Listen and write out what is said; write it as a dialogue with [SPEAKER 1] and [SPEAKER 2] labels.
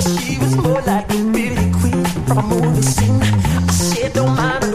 [SPEAKER 1] She was more like a beauty queen from a movie scene. I said, don't mind her.